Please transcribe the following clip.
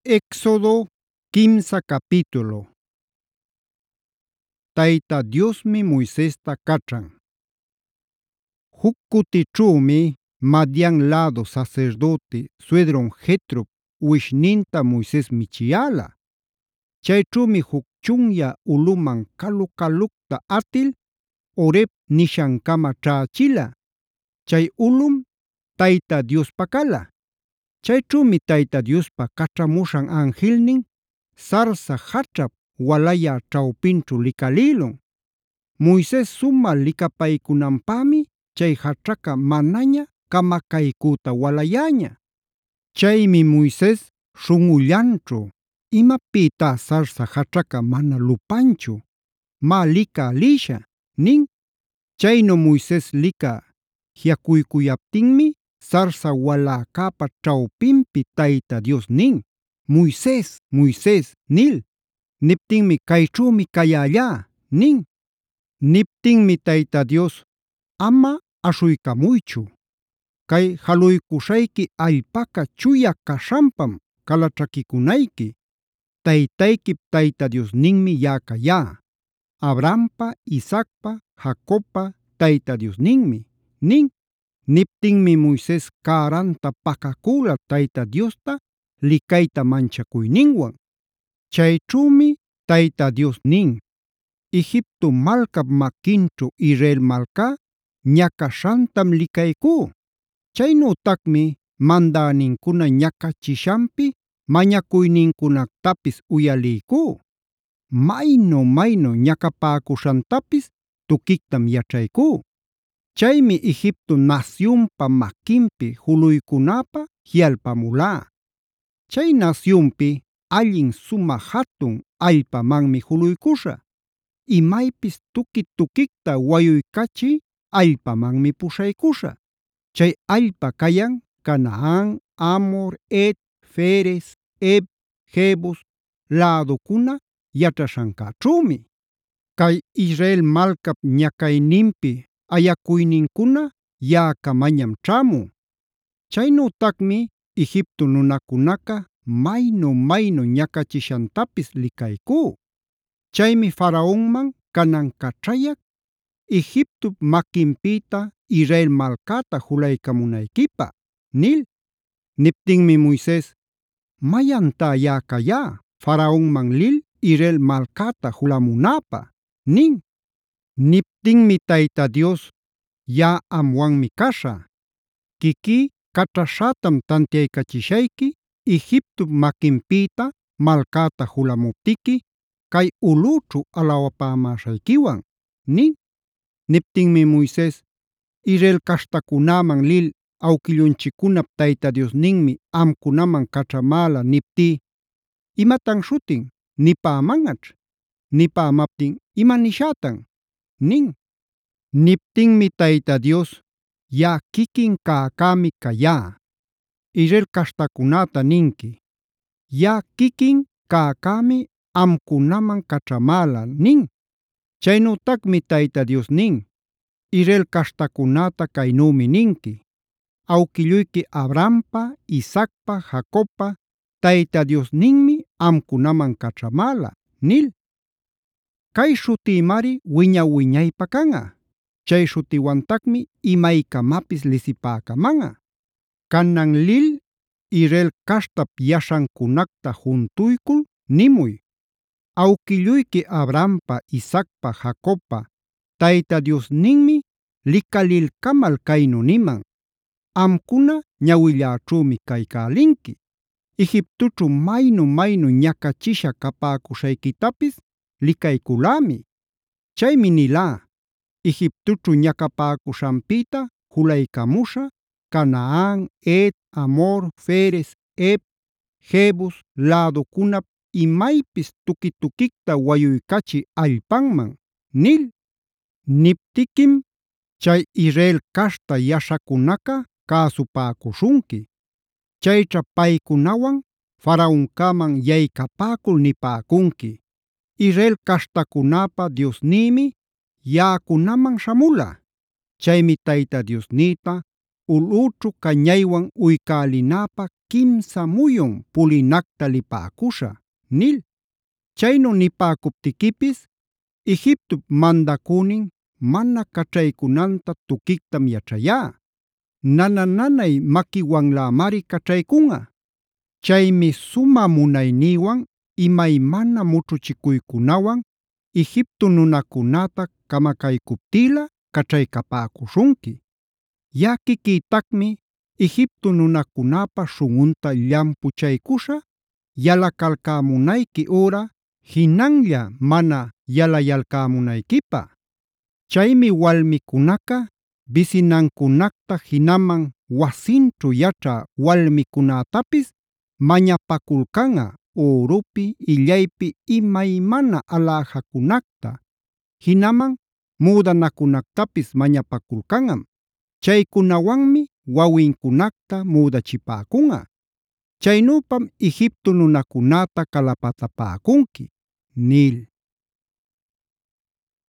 Éxodo quimsa capítulo. Tayta Diosmi Moisesta kachran. Huk kutićhuumi Madian lado sacerdote suedron Jetrop uwishninta Moises michiyala. Chayćhuumi huk chunyaq ulꞌuman kalu-kalukta atil Horeb nishankama ćhächila. Chay ulꞌum Tayta Diospa kala. Chayćhuumi Tayta Diospa kachꞌamuśhan anjilnin sarsa jaćhap walayä ćhawpinćhu likalïlun. Moises sumä likapaykunanpämi chay jaćhaqa manaña kamakaycüta walayäña. Chaymi Moises śhunꞌullanćhu: “¿Imapïtá sarsa jaćhaqa mana lupanchu? Má licä lishä” nin. Chaynu Moises licä jiꞌakuykuyaptinmi sarsa waläcäpa ćhawpinpi Tayta Dios nin: “Moises, Moises” nil. Niptinmi: “Kayćhümi kayällá” nin. Niptinmi Tayta Dios: “Ama aśhuykamuychu. Kay jaluykuśhayki allpaqa chuya kaśhanpam kalaćhakikunayki. Taytaykip Tayta Diosninmi yaꞌa kayá. Abrahampa, Isaacpa, Jacobpa Tayta Diosninmi” nin. Niptinmi Moises cäranta pakaküla Tayta Diosta licayta manchakuyninwan. Chayćhuumi Tayta Dios nin: “Egipto malcap maquinćhu Israel malcá ñakaśhantam licaycú. Chaynütacmi mandänincuna ñakachishanpi mañacuynincunactapis uyaliycú. Maynu ñacapäcuśhantapis tuquictam yaćhaycú. Chaymi Egipto nasyunpa maquinpi juluycunäpä jiꞌalpamulá. Chay nasyunpi allin sumä jatun allpamanmi juluycuśhä. Imaypis tuki-tukicta wayuykachiy allpamanmi puśhaycuśhä. Chay allpa cayan Canaan, Amor, Het, Ferez, Hev, Jebus läducuna yaćhaśhancäćhuumi. Kay Israel malcap ñacayninpi ayacuynincuna yaꞌacamañam ćhamun. Chaynütacmi Egipto nunacunaca maynu ñakachishantapis licaycú. Chaymi Faraonman canan caćhayac Egiptop maquinpïta Israel malcäta julaycamunayquipä” nil. Niptinmi Moises: “¿Mayantá yaꞌa cayá Faraonman lil Israel malcäta julamunäpä?” nin. Niptinmi Tayta Dios: “Yaꞌa amwanmi caśhä. Quiquí caćhaśhätam tantiaycachishayqui Egiptop maquinpïta malcäta julamuptiqui cay ulꞌućhu alawapämäśhayquiwan” nin. Niptinmi Moises: “Israel caśhtacunäman lil awquillunchiccunap Tayta Diosninmi amcunaman kachꞌamäla niptí, ¿imatan śhutin nipämanꞌachr? Nipämaptin ¿ima nishätan?” nin. Niptinmi Tayta Dios: “Yaꞌa quiquin cäcämi cayá. Israel caśhtacunäta ninqui: ‘Yaꞌa quiquin cäcämi amcunaman kachꞌamäla’ nin. Chaynütacmi Tayta Dios nin: ‘Israel caśhtacunäta caynümi ninqui: Awquilluyqui Abrahampa, Isaacpa, Jacobpa Tayta Diosninmi amcunaman kachꞌamäla’ nil. Cay śhutïmari wiña-wiñaypä canꞌa. Chay śhutiwantacmi imaycamapis lisipäcamanꞌa. Canan lil Israel caśhtap yaśhancunacta juntuycul nimuy: ‘Awquilluyqui Abrahampa, Isaacpa, Jacobpa Tayta Diosninmi licalilcamal caynu niman: Amcuna ñawilläćhümi caycälinqui. Egiptoćhu maynu ñakachisha capäcuśhayquitapis licayculämi. Chaymi nilá: Egiptoćhu ñacapäcuśhanpïta julaycamuśhä Canaan, Het, Amor, Ferez, Hev, Jebus läducunap imaypis tuki-tukicta wayuykachiy allpanman” nil. Niptiquim chay Israel caśhta yaśhacunaca cäsupäcuśhunqui. Chayćha paycunawan Faraoncäman yaycapäcul nipäcunqui: ‘Israel caśhtacunäpa Diosnïmi yaꞌacunaman śhamula. Chaymi Tayta Diosnïta ulꞌućhu cañaywan uykälinäpä kimsa muyun pulinacta lipäcuśhä” nil. Chaynu nipäcuptiquipis Egiptop mandacünin mana caćhaycunanta tuquictam yaćhayá. Nanay maquiwanlämari caćhaycunꞌa. Chaymi sumä munaynïwan imaymana mućhuchicuycunawan Egipto nunacunäta camacaycuptïla caćhaycapäcuśhunqui. Yaꞌa quiquïtacmi Egipto nunacunäpa śhunꞌunta llampuchaycuśhä yalacalcämunayqui üra jinanlla mana yalayalcämunayquipä. Chaymi walmicunaca bisinancunacta jinaman wasinćhu yaćhä walmicunätapis mañapaculcanꞌa ürupi, illaypi imaymana alajacunacta, jinaman müdanacunactapis mañapaculcanꞌam. Chaycunawanmi wawincunacta müdachipäcunꞌa. Chaynüpam Egipto nunacunäta calapatapäcunqui” nil.